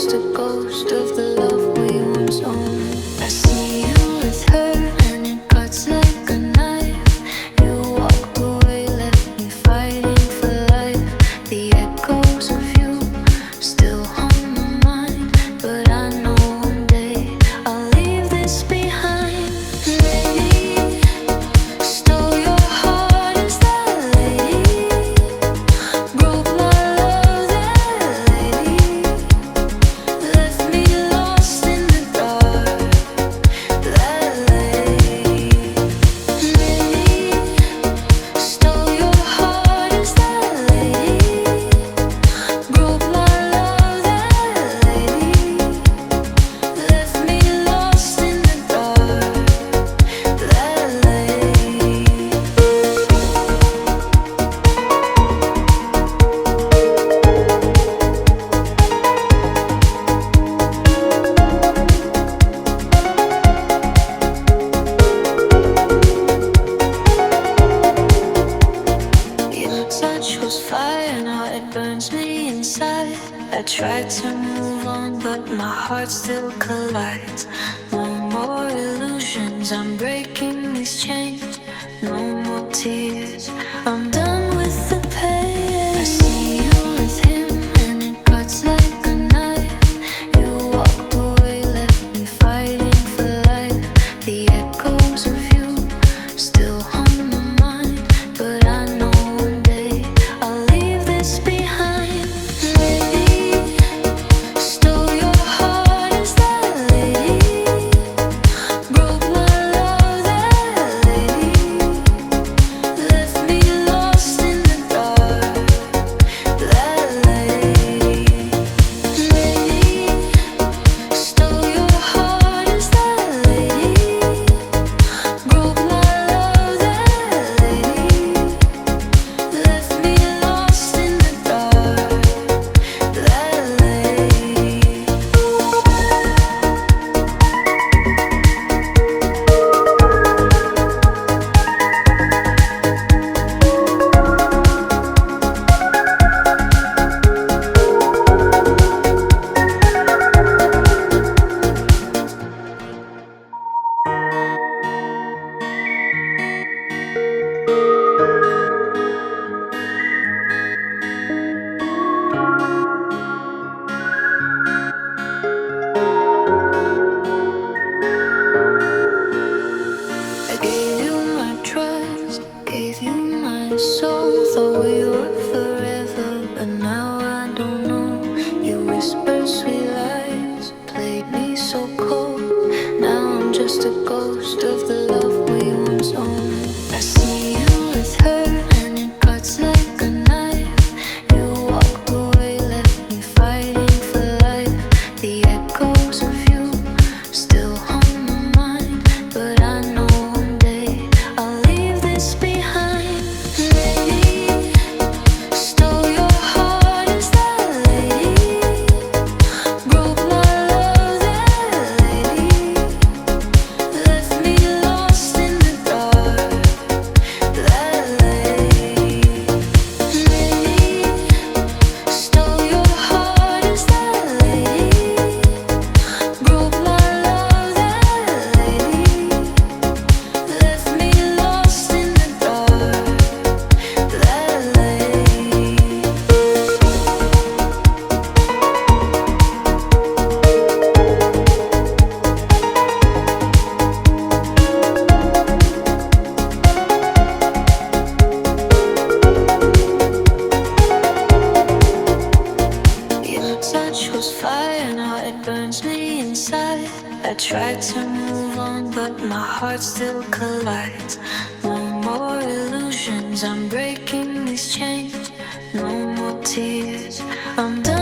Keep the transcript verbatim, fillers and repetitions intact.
just a ghost of the love we once owned. I see you with her and it cuts like a knife. You walked away, left me fighting for life. The echoes of you still haunt my mind, but I know one day I'll leave this behind. Lady, stole your heart, is that lady? Broke my love, that lady. Left me lost in the dark, that lady. Lady, stole your heart, is that lady? Broke my love, that lady. Left me lost in the dark, that lady. Your touch was fire, now it burns me inside. I tried to move on, but my heart still collides. No more illusions, I'm breaking these chains. No more tears, I'm done with the pain. I see you with him and it cuts like a knife. You walked away, left me fighting for life. The echoes of you still haunt my mind, but I know one day I'll leave this behind. Lady, stole your heart, is that lady? Broke my love, that lady. Left me lost in the dark, that lady. Lady, stole your heart, is that lady? Broke my love, that lady. Left me lost in the dark, that lady. I gave you my trust, gave you my soul. Thought we were forever, but now I don't know. You whispered sweet lies, played me so cold. Now I'm just a ghost of the love we once owned. I see you with her and it cuts like a knife. You walked away, left me fighting for life. The echoes of you still haunt my mind, but I know one day I'll leave this behind. Lady, stole your heart, is that lady? Broke my love, that lady. Left me lost in the dark, that lady. Lady, stole your heart, is that lady? Broke my love, that lady. Left me lost in the dark, that lady. Your touch was fire, now it burns me inside. I tried to move on, but my heart still collides. No more illusions, I'm breaking these chains. No more tears, I'm done.